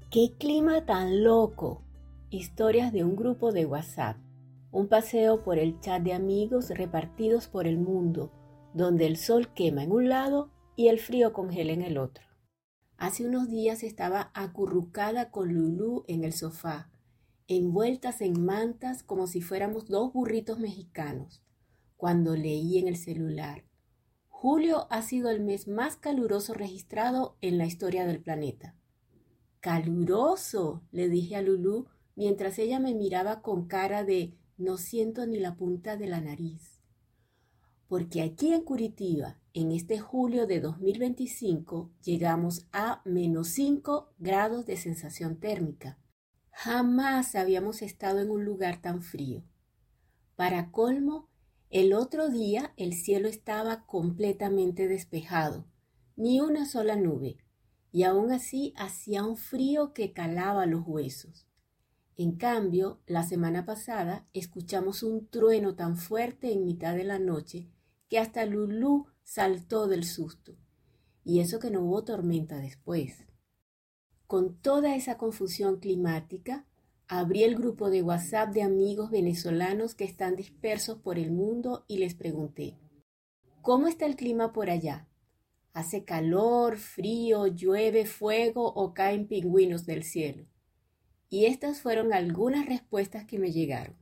¡Qué clima tan loco! Historias de un grupo de WhatsApp. Un paseo por el chat de amigos repartidos por el mundo, donde el sol quema en un lado y el frío congela en el otro. Hace unos días estaba acurrucada con Lulú en el sofá, envueltas en mantas como si fuéramos dos burritos mexicanos, cuando leí en el celular: julio ha sido el mes más caluroso registrado en la historia del planeta. ¡Caluroso!, le dije a Lulú mientras ella me miraba con cara de no siento ni la punta de la nariz. Porque aquí en Curitiba, en este julio de 2025, llegamos a -5 grados de sensación térmica. Jamás habíamos estado en un lugar tan frío. Para colmo, el otro día el cielo estaba completamente despejado, ni una sola nube, y aún así hacía un frío que calaba los huesos. En cambio, la semana pasada escuchamos un trueno tan fuerte en mitad de la noche que hasta Lulú saltó del susto. Y eso que no hubo tormenta después. Con toda esa confusión climática, abrí el grupo de WhatsApp de amigos venezolanos que están dispersos por el mundo y les pregunté: ¿cómo está el clima por allá? ¿Hace calor, frío, llueve, fuego o caen pingüinos del cielo? Y estas fueron algunas respuestas que me llegaron.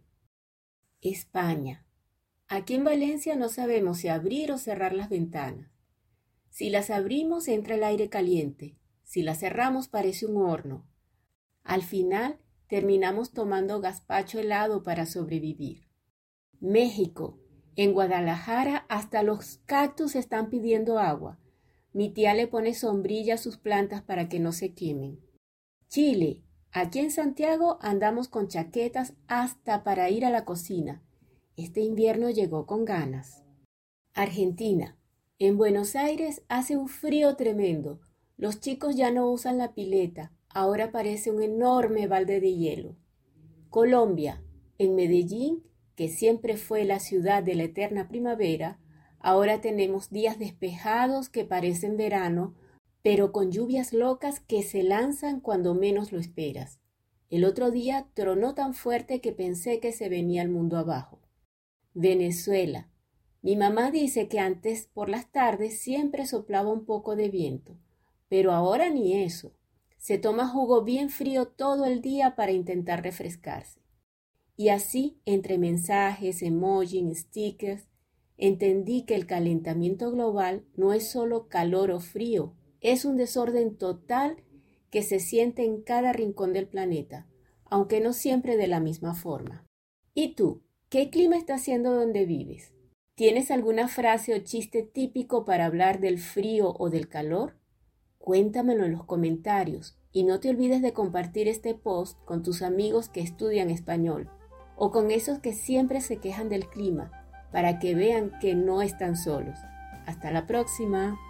España. Aquí en Valencia no sabemos si abrir o cerrar las ventanas. Si las abrimos entra el aire caliente, si las cerramos parece un horno. Al final terminamos tomando gazpacho helado para sobrevivir. México. En Guadalajara hasta los cactus están pidiendo agua. Mi tía le pone sombrilla a sus plantas para que no se quemen. Chile. Aquí en Santiago andamos con chaquetas hasta para ir a la cocina. Este invierno llegó con ganas. Argentina. En Buenos Aires hace un frío tremendo. Los chicos ya no usan la pileta. Ahora parece un enorme balde de hielo. Colombia. En Medellín, que siempre fue la ciudad de la eterna primavera, ahora tenemos días despejados que parecen verano, pero con lluvias locas que se lanzan cuando menos lo esperas. El otro día tronó tan fuerte que pensé que se venía el mundo abajo. Venezuela. Mi mamá dice que antes por las tardes siempre soplaba un poco de viento, pero ahora ni eso. Se toma jugo bien frío todo el día para intentar refrescarse. Y así, entre mensajes, emojis, stickers, entendí que el calentamiento global no es solo calor o frío, es un desorden total que se siente en cada rincón del planeta, aunque no siempre de la misma forma. ¿Y tú? ¿Qué clima está haciendo donde vives? ¿Tienes alguna frase o chiste típico para hablar del frío o del calor? Cuéntamelo en los comentarios y no te olvides de compartir este post con tus amigos que estudian español o con esos que siempre se quejan del clima para que vean que no están solos. Hasta la próxima.